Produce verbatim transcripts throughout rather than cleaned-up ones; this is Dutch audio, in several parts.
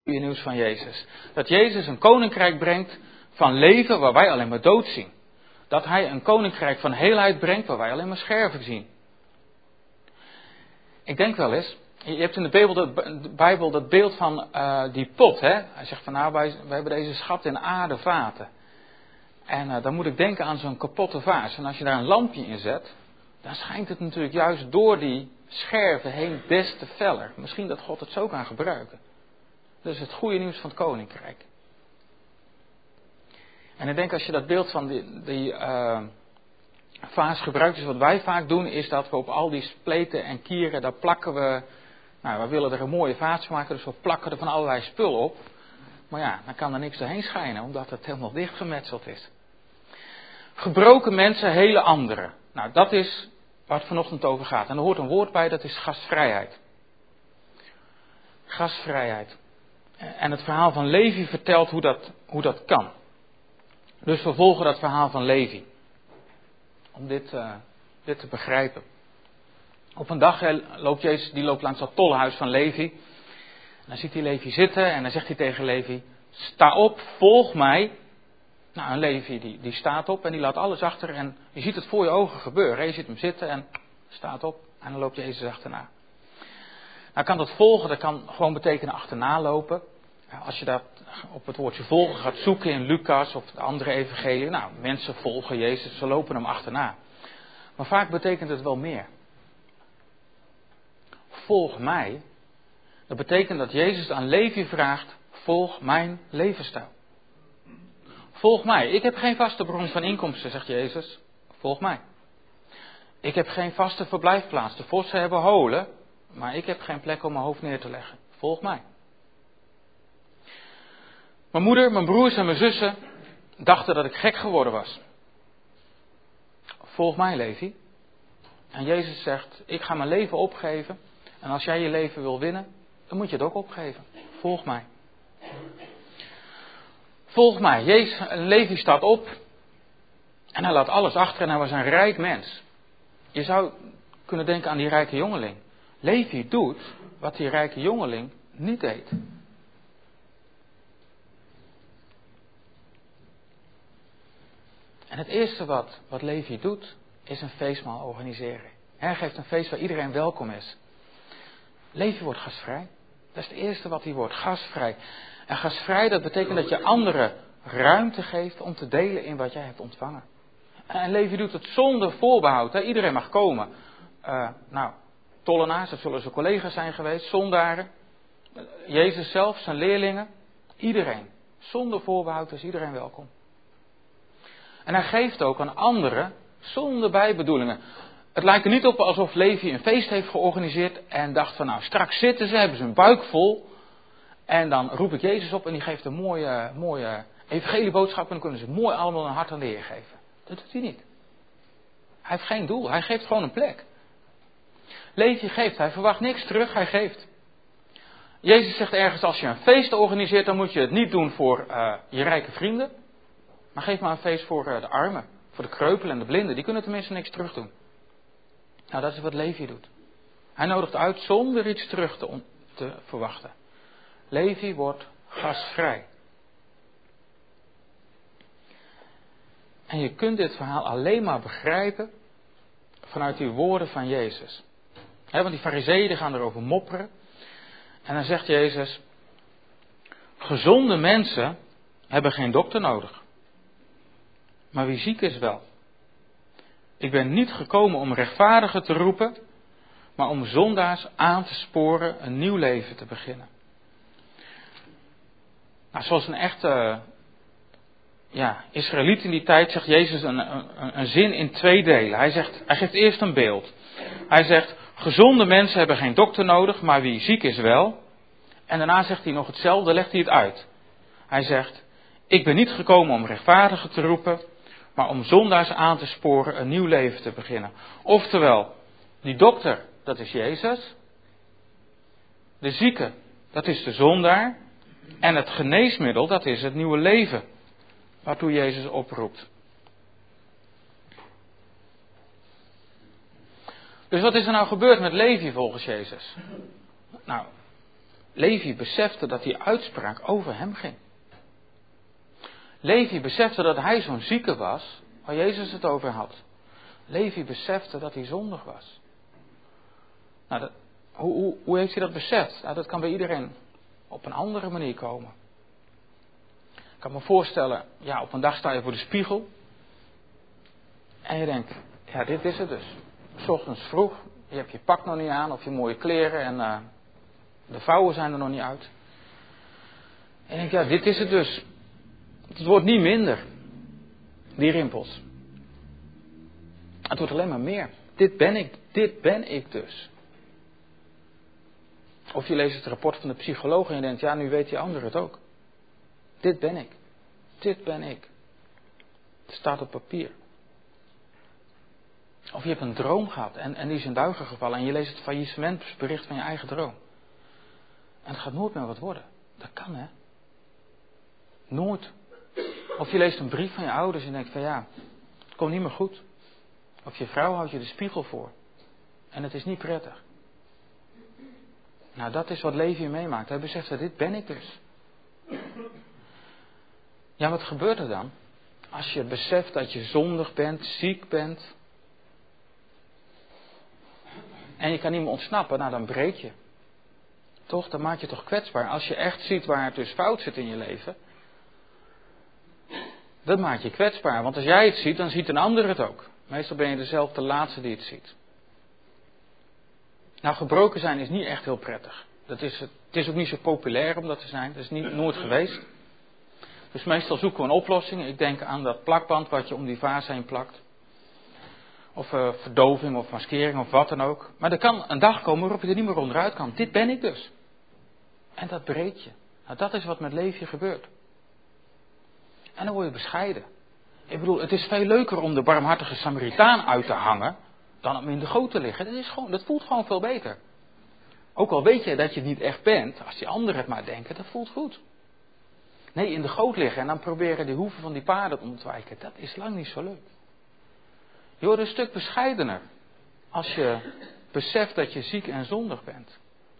goede nieuws van Jezus. Dat Jezus een koninkrijk brengt van leven waar wij alleen maar dood zien. Dat hij een koninkrijk van heelheid brengt waar wij alleen maar scherven zien. Ik denk wel eens, je hebt in de Bijbel dat, de Bijbel dat beeld van uh, die pot. Hè? Hij zegt van nou, wij, wij hebben deze schat in aardevaten. En uh, dan moet ik denken aan zo'n kapotte vaas. En als je daar een lampje in zet, dan schijnt het natuurlijk juist door die scherven heen des te feller. Misschien dat God het zo kan gebruiken. Dat is het goede nieuws van het koninkrijk. En ik denk als je dat beeld van die, die uh, vaas gebruikt, dus wat wij vaak doen, is dat we op al die spleten en kieren, daar plakken we, nou, we willen er een mooie vaas van maken, dus we plakken er van allerlei spul op. Maar ja, dan kan er niks doorheen schijnen, omdat het helemaal dichtgemetseld is. Gebroken mensen, hele andere. Nou, dat is waar het vanochtend over gaat. En er hoort een woord bij, dat is gastvrijheid. Gastvrijheid. En het verhaal van Levi vertelt hoe dat, hoe dat kan. Dus we volgen dat verhaal van Levi. Om dit, uh, dit te begrijpen. Op een dag loopt Jezus, die loopt langs dat tolhuis van Levi. En dan ziet hij Levi zitten en dan zegt hij tegen Levi: sta op, volg mij. Nou, en Levi die, die staat op en die laat alles achter. En je ziet het voor je ogen gebeuren. Je ziet hem zitten en staat op. En dan loopt Jezus achterna. Nou kan dat volgen, dat kan gewoon betekenen achterna lopen. Als je dat op het woordje volgen gaat zoeken in Lucas of de andere evangelie. Nou, mensen volgen Jezus, ze lopen hem achterna. Maar vaak betekent het wel meer. Volg mij. Dat betekent dat Jezus aan Levi vraagt: volg mijn levensstijl. Volg mij. Ik heb geen vaste bron van inkomsten, zegt Jezus. Volg mij. Ik heb geen vaste verblijfplaats. De vossen hebben holen, maar ik heb geen plek om mijn hoofd neer te leggen. Volg mij. Mijn moeder, mijn broers en mijn zussen dachten dat ik gek geworden was. Volg mij, Levi. En Jezus zegt: ik ga mijn leven opgeven. En als jij je leven wil winnen, dan moet je het ook opgeven. Volg mij. Volg mij. Jezus, Levi staat op. En hij laat alles achter en hij was een rijk mens. Je zou kunnen denken aan die rijke jongeling. Levi doet wat die rijke jongeling niet deed. En het eerste wat, wat Levi doet, is een feestmaal organiseren. Hij geeft een feest waar iedereen welkom is. Levi wordt gastvrij. Dat is het eerste wat hij wordt, gastvrij. En gastvrij, dat betekent dat je anderen ruimte geeft om te delen in wat jij hebt ontvangen. En Levi doet het zonder voorbehoud. Hè. Iedereen mag komen. Uh, nou, tollenaars, dat zullen zijn collega's zijn geweest, zondaren. Jezus zelf, zijn leerlingen. Iedereen. Zonder voorbehoud is iedereen welkom. En hij geeft ook aan anderen zonder bijbedoelingen. Het lijkt er niet op alsof Levi een feest heeft georganiseerd en dacht van nou, straks zitten ze, hebben ze hun buik vol. En dan roep ik Jezus op en die geeft een mooie, mooie evangelieboodschap en dan kunnen ze mooi allemaal een hart aan de Heer geven. Dat doet hij niet. Hij heeft geen doel, hij geeft gewoon een plek. Levi geeft, hij verwacht niks terug, hij geeft. Jezus zegt ergens, als je een feest organiseert, dan moet je het niet doen voor uh, je rijke vrienden. Maar geef maar een feest voor uh, de armen, voor de kreupelen en de blinden. Die kunnen tenminste niks terug doen. Nou, dat is wat Levi doet. Hij nodigt uit zonder iets terug te, on- te verwachten. Levi wordt gastvrij. En je kunt dit verhaal alleen maar begrijpen vanuit die woorden van Jezus. He, want die farizeeën gaan erover mopperen. En dan zegt Jezus: gezonde mensen hebben geen dokter nodig. Maar wie ziek is wel. Ik ben niet gekomen om rechtvaardigen te roepen, maar om zondaars aan te sporen een nieuw leven te beginnen. Nou, zoals een echte ja, Israëliet in die tijd zegt Jezus een, een, een zin in twee delen. Hij zegt, hij geeft eerst een beeld. Hij zegt, gezonde mensen hebben geen dokter nodig, maar wie ziek is wel. En daarna zegt hij nog hetzelfde, legt hij het uit. Hij zegt, ik ben niet gekomen om rechtvaardigen te roepen, maar om zondaars aan te sporen een nieuw leven te beginnen. Oftewel, die dokter, dat is Jezus. De zieke, dat is de zondaar. En het geneesmiddel, dat is het nieuwe leven. Waartoe Jezus oproept. Dus wat is er nou gebeurd met Levi volgens Jezus? Nou, Levi besefte dat die uitspraak over hem ging. Levi besefte dat hij zo'n zieke was, waar Jezus het over had. Levi besefte dat hij zondig was. Nou, dat, hoe, hoe, hoe heeft hij dat beseft? Nou, dat kan bij iedereen op een andere manier komen. Ik kan me voorstellen, ja, op een dag sta je voor de spiegel. En je denkt, ja, dit is het dus. 's Ochtends vroeg, je hebt je pak nog niet aan of je mooie kleren en uh, de vouwen zijn er nog niet uit. En je denkt, ja, dit is het dus. Het wordt niet minder, die rimpels. Het wordt alleen maar meer. Dit ben ik, dit ben ik dus. Of je leest het rapport van de psycholoog en je denkt, ja, nu weet die ander het ook. Dit ben ik. Dit ben ik. Het staat op papier. Of je hebt een droom gehad en, en die is in duigen gevallen en je leest het faillissementbericht van je eigen droom. En het gaat nooit meer wat worden. Dat kan, hè. Nooit. Of je leest een brief van je ouders en je denkt van ja, het komt niet meer goed. Of je vrouw houdt je de spiegel voor. En het is niet prettig. Nou, dat is wat Levi meemaakt. Hij beseft dat dit ben ik dus. Ja, wat gebeurt er dan? Als je beseft dat je zondig bent, ziek bent. En je kan niet meer ontsnappen, nou dan breek je. Toch, dan maak je toch kwetsbaar. Als je echt ziet waar het dus fout zit in je leven. Dat maakt je kwetsbaar. Want als jij het ziet, dan ziet een ander het ook. Meestal ben je dezelfde laatste die het ziet. Nou, gebroken zijn is niet echt heel prettig. Dat is, het is ook niet zo populair om dat te zijn. Dat is niet, nooit geweest. Dus meestal zoeken we een oplossing. Ik denk aan dat plakband wat je om die vaas heen plakt. Of uh, verdoving of maskering of wat dan ook. Maar er kan een dag komen waarop je er niet meer onderuit kan. Dit ben ik dus. En dat breekt je. Nou, dat is wat met Levi gebeurt. En dan word je bescheiden. Ik bedoel, het is veel leuker om de barmhartige Samaritaan uit te hangen dan om in de goot te liggen. Dat, is gewoon, dat voelt gewoon veel beter. Ook al weet je dat je het niet echt bent, als die anderen het maar denken, dat voelt goed. Nee, in de goot liggen en dan proberen die hoeven van die paarden te ontwijken, dat is lang niet zo leuk. Je wordt een stuk bescheidener als je beseft dat je ziek en zondig bent.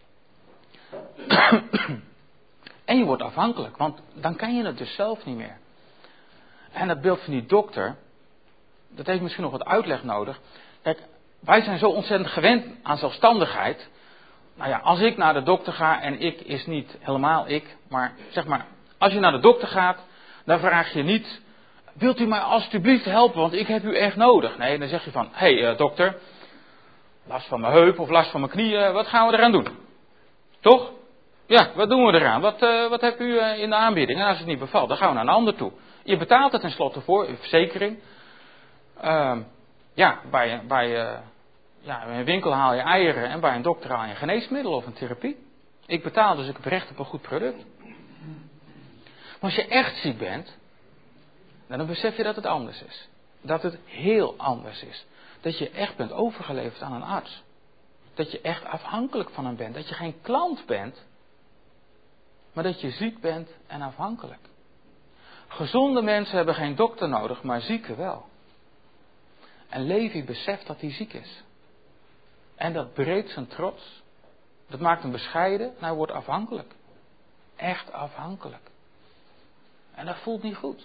En je wordt afhankelijk, want dan kan je het dus zelf niet meer. En dat beeld van die dokter, dat heeft misschien nog wat uitleg nodig. Kijk, wij zijn zo ontzettend gewend aan zelfstandigheid. Nou ja, als ik naar de dokter ga, en ik is niet helemaal ik, maar zeg maar, als je naar de dokter gaat, dan vraag je niet, wilt u mij alstublieft helpen, want ik heb u echt nodig. Nee, dan zeg je van, hé hey, uh, dokter, last van mijn heup of last van mijn knieën, wat gaan we eraan doen? Toch? Ja, wat doen we eraan? Wat, uh, wat hebt u uh, in de aanbieding? En als het niet bevalt, dan gaan we naar een ander toe. Je betaalt er tenslotte voor, een verzekering. Uh, ja, bij, bij, uh, ja, bij een winkel haal je eieren en bij een dokter haal je een geneesmiddel of een therapie. Ik betaal, dus ik heb recht op een goed product. Maar als je echt ziek bent, dan besef je dat het anders is. Dat het heel anders is. Dat je echt bent overgeleverd aan een arts. Dat je echt afhankelijk van hem bent. Dat je geen klant bent, maar dat je ziek bent en afhankelijk. Gezonde mensen hebben geen dokter nodig, maar zieken wel. En Levi beseft dat hij ziek is. En dat breekt zijn trots. Dat maakt hem bescheiden en hij wordt afhankelijk. Echt afhankelijk. En dat voelt niet goed.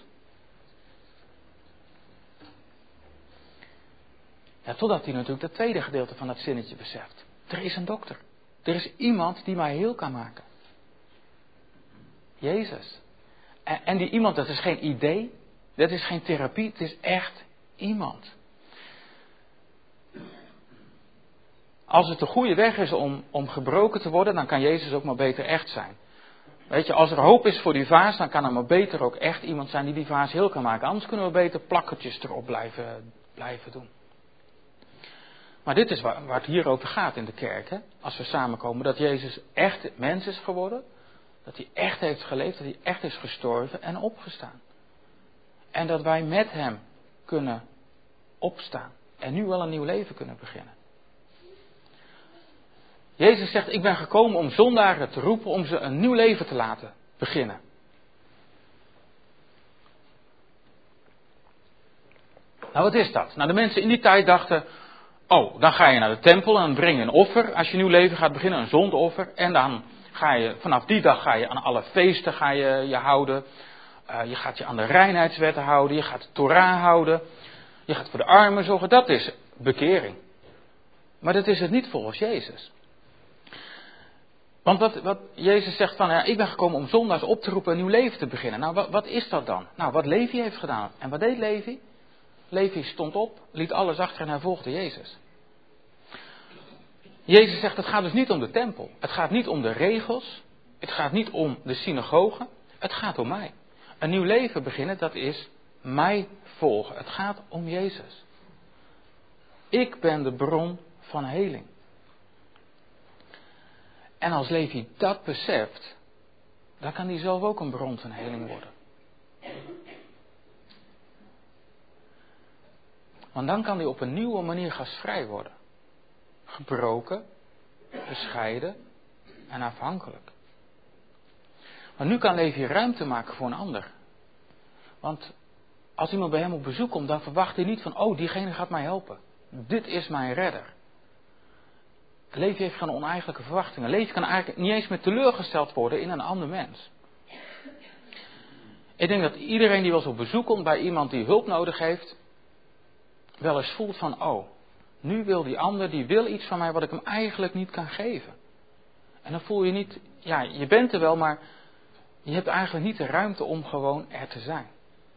Ja, totdat hij natuurlijk het tweede gedeelte van dat zinnetje beseft. Er is een dokter. Er is iemand die mij heel kan maken. Jezus. En, en die iemand, dat is geen idee. Dat is geen therapie. Het is echt iemand. Als het de goede weg is om, om gebroken te worden, dan kan Jezus ook maar beter echt zijn. Weet je, als er hoop is voor die vaas, dan kan er maar beter ook echt iemand zijn die die vaas heel kan maken. Anders kunnen we beter plakkertjes erop blijven, blijven doen. Maar dit is waar, waar het hier over gaat in de kerk. Hè? Als we samenkomen, dat Jezus echt mens is geworden. Dat hij echt heeft geleefd, dat hij echt is gestorven en opgestaan. En dat wij met hem kunnen opstaan. En nu wel een nieuw leven kunnen beginnen. Jezus zegt, ik ben gekomen om zondaren te roepen, om ze een nieuw leven te laten beginnen. Nou, wat is dat? Nou, de mensen in die tijd dachten, oh, dan ga je naar de tempel en breng je een offer. Als je een nieuw leven gaat beginnen, een zondeoffer. En dan ga je, vanaf die dag ga je aan alle feesten ga je, je houden. Uh, je gaat je aan de reinheidswetten houden. Je gaat de Torah houden. Je gaat voor de armen zorgen. Dat is bekering. Maar dat is het niet volgens Jezus. Want wat, wat Jezus zegt van, ja, ik ben gekomen om zondaars op te roepen een nieuw leven te beginnen. Nou, wat, wat is dat dan? Nou, wat Levi heeft gedaan. En wat deed Levi? Levi stond op, liet alles achter en hij volgde Jezus. Jezus zegt, het gaat dus niet om de tempel. Het gaat niet om de regels. Het gaat niet om de synagoge. Het gaat om mij. Een nieuw leven beginnen, dat is mij volgen. Het gaat om Jezus. Ik ben de bron van heling. En als Levi dat beseft, dan kan hij zelf ook een bron van heling worden. Want dan kan hij op een nieuwe manier gastvrij worden. Gebroken, bescheiden en afhankelijk. Maar nu kan Levi ruimte maken voor een ander. Want als iemand bij hem op bezoek komt, dan verwacht hij niet van, oh, diegene gaat mij helpen. Dit is mijn redder. Levi heeft geen oneigenlijke verwachtingen. Levi kan eigenlijk niet eens meer teleurgesteld worden in een ander mens. Ik denk dat iedereen die wel eens op bezoek komt bij iemand die hulp nodig heeft, wel eens voelt van, oh, nu wil die ander, die wil iets van mij wat ik hem eigenlijk niet kan geven. En dan voel je niet, ja, je bent er wel, maar je hebt eigenlijk niet de ruimte om gewoon er te zijn.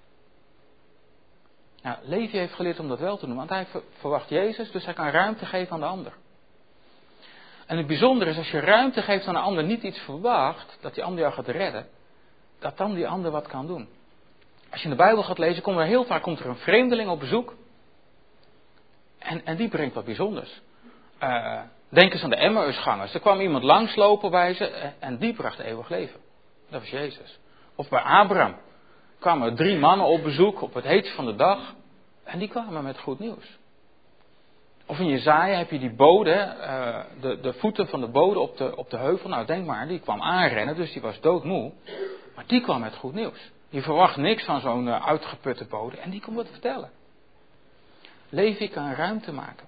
Nou, Levi heeft geleerd om dat wel te doen, want hij verwacht Jezus, dus hij kan ruimte geven aan de ander. En het bijzondere is, als je ruimte geeft aan de ander, niet iets verwacht, dat die ander jou gaat redden, dat dan die ander wat kan doen. Als je in de Bijbel gaat lezen, komt er heel vaak komt er een vreemdeling op bezoek. En, en die brengt wat bijzonders. Uh, denk eens aan de Emmausgangers. Er kwam iemand langslopen bij ze en die bracht eeuwig leven. Dat was Jezus. Of bij Abraham kwamen er drie mannen op bezoek op het heetst van de dag. En die kwamen met goed nieuws. Of in Jesaja heb je die bode, uh, de, de voeten van de bode op de, op de heuvel. Nou, denk maar, die kwam aanrennen, dus die was doodmoe. Maar die kwam met goed nieuws. Die verwacht niks van zo'n uh, uitgeputte bode en die komt wat vertellen. Levi kan ruimte maken.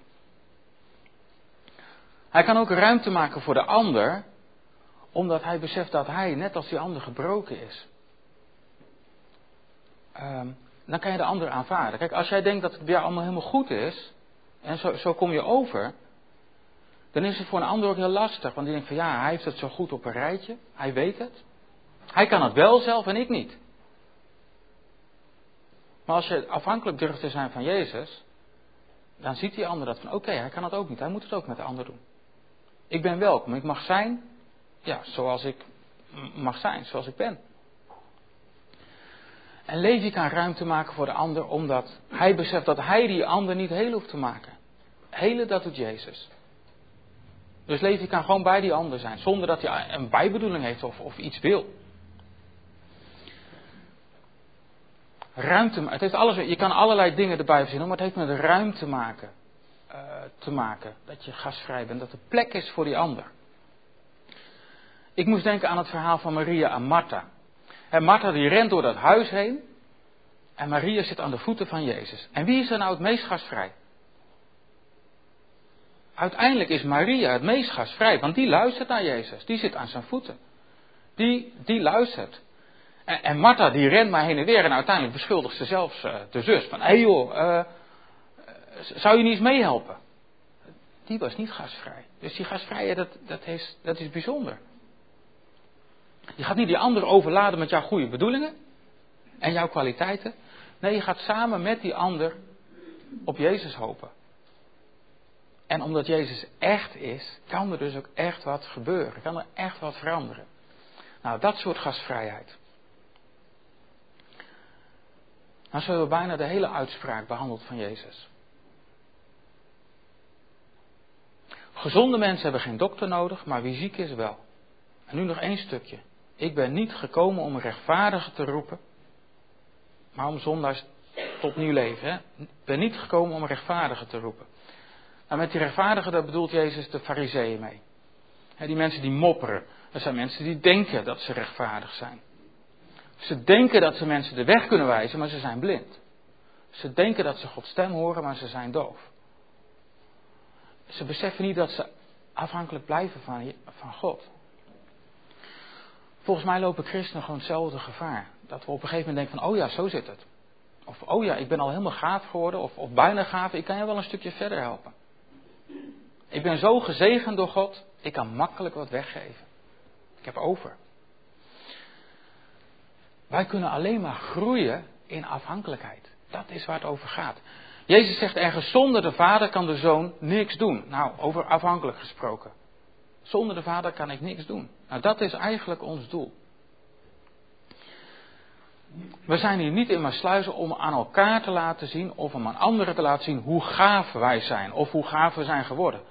Hij kan ook ruimte maken voor de ander, omdat hij beseft dat hij, net als die ander, gebroken is. Um, dan kan je de ander aanvaarden. Kijk, als jij denkt dat het bij jou allemaal helemaal goed is, en zo, zo kom je over, dan is het voor een ander ook heel lastig. Want die denkt van ja, hij heeft het zo goed op een rijtje, hij weet het. Hij kan het wel zelf en ik niet. Maar als je afhankelijk durft te zijn van Jezus, dan ziet die ander dat van oké, okay, hij kan het ook niet, hij moet het ook met de ander doen. Ik ben welkom, ik mag zijn, ja, zoals ik mag zijn, zoals ik ben. En Levi kan ruimte maken voor de ander, omdat hij beseft dat hij die ander niet heel hoeft te maken. Hele, dat doet Jezus. Dus Levi kan gewoon bij die ander zijn, zonder dat hij een bijbedoeling heeft of, of iets wil. Ruimte, het heeft alles, je kan allerlei dingen erbij verzinnen, maar het heeft met ruimte maken, uh, te maken. Dat je gastvrij bent, dat er plek is voor die ander. Ik moest denken aan het verhaal van Maria en Martha. En Martha die rent door dat huis heen. En Maria zit aan de voeten van Jezus. En wie is er nou het meest gastvrij? Uiteindelijk is Maria het meest gastvrij. Want die luistert naar Jezus. Die zit aan zijn voeten. Die, die luistert. En, en Martha die rent maar heen en weer. En uiteindelijk beschuldigt ze zelfs uh, de zus. Van, hé hey joh, uh, zou je niet eens meehelpen? Die was niet gastvrij. Dus die gastvrijheid, dat, dat, is, dat is bijzonder. Je gaat niet die ander overladen met jouw goede bedoelingen en jouw kwaliteiten. Nee, je gaat samen met die ander op Jezus hopen. En omdat Jezus echt is, kan er dus ook echt wat gebeuren. Kan er echt wat veranderen. Nou, dat soort gastvrijheid. Nou zullen we bijna de hele uitspraak behandeld van Jezus. Gezonde mensen hebben geen dokter nodig, maar wie ziek is wel. En nu nog één stukje. Ik ben niet gekomen om rechtvaardigen te roepen, maar om zondaars tot nieuw leven. Hè? Ik ben niet gekomen om rechtvaardigen te roepen. Nou, met die rechtvaardigen, daar bedoelt Jezus de fariseeën mee. Hè, die mensen die mopperen, dat zijn mensen die denken dat ze rechtvaardig zijn. Ze denken dat ze mensen de weg kunnen wijzen, maar ze zijn blind. Ze denken dat ze Gods stem horen, maar ze zijn doof. Ze beseffen niet dat ze afhankelijk blijven van, van God. Volgens mij lopen christenen gewoon hetzelfde gevaar. Dat we op een gegeven moment denken van, oh ja, zo zit het. Of, oh ja, ik ben al helemaal gaaf geworden, of, of bijna gaaf, ik kan je wel een stukje verder helpen. Ik ben zo gezegend door God, ik kan makkelijk wat weggeven. Ik heb over. Wij kunnen alleen maar groeien in afhankelijkheid. Dat is waar het over gaat. Jezus zegt ergens, zonder de Vader kan de Zoon niks doen. Nou, over afhankelijk gesproken. Zonder de Vader kan ik niks doen. Nou, dat is eigenlijk ons doel. We zijn hier niet in Maasluizen om aan elkaar te laten zien of om aan anderen te laten zien hoe gaaf wij zijn of hoe gaaf we zijn geworden.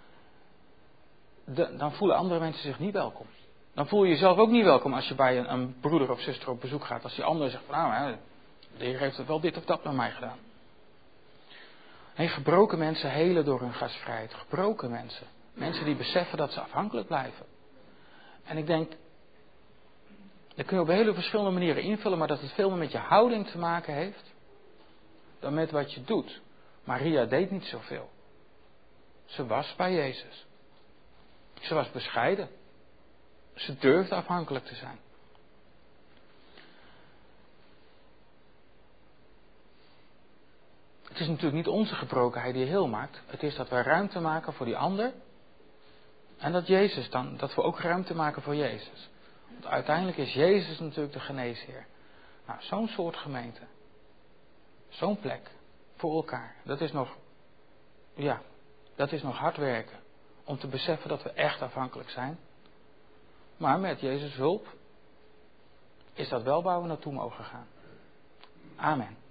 De, dan voelen andere mensen zich niet welkom. Dan voel je jezelf ook niet welkom als je bij een, een broeder of zuster op bezoek gaat. Als die ander zegt van nou, hè, de Heer heeft het wel dit of dat met mij gedaan. Nee, gebroken mensen helen door hun gastvrijheid. Gebroken mensen. Mensen die beseffen dat ze afhankelijk blijven. En ik denk, dat kun je op hele verschillende manieren invullen, maar dat het veel meer met je houding te maken heeft dan met wat je doet. Maria deed niet zoveel. Ze was bij Jezus. Ze was bescheiden. Ze durfde afhankelijk te zijn. Het is natuurlijk niet onze gebrokenheid die heel maakt. Het is dat wij ruimte maken voor die ander. En dat Jezus dan, dat we ook ruimte maken voor Jezus. Want uiteindelijk is Jezus natuurlijk de geneesheer. Nou, zo'n soort gemeente. Zo'n plek. Voor elkaar. Dat is nog, ja, dat is nog hard werken. Om te beseffen dat we echt afhankelijk zijn. Maar met Jezus' hulp is dat wel waar we naartoe mogen gaan. Amen.